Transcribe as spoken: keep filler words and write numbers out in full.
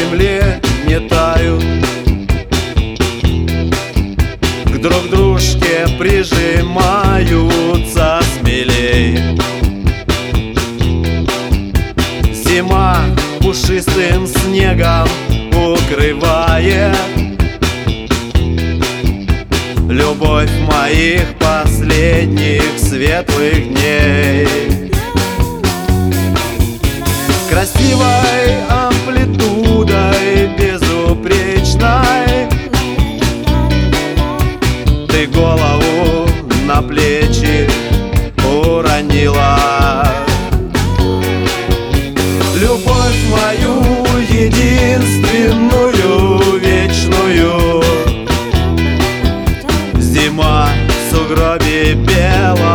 земле не тают, к друг дружке прижимаются смелей. Зима пушистым снегом укрывает любовь моих последних светлых дней. Красивой амплитудой безупречной ты голову на плечи уронила. Любовь мою единственную, вечную, зима в сугробе белом